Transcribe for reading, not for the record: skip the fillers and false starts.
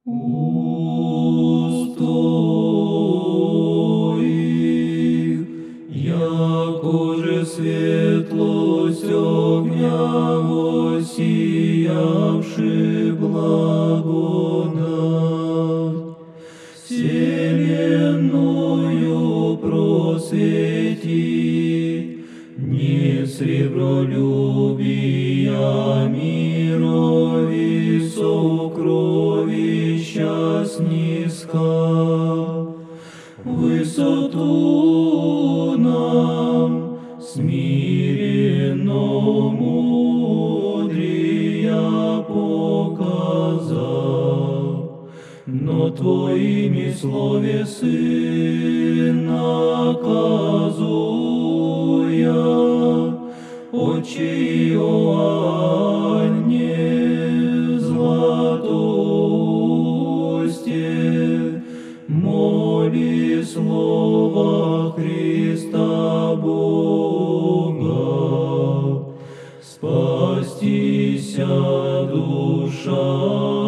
Уст Твоих, якоже светлость огня воссиявши благодать, вселенную просвети, не сребролюбия мирови сокровища снискал, высоту нам смиренно мудрия показал, но Твоими словесы наказуя, Отче Иоанне Златоусте, моли слова Христа Бога, спастися душа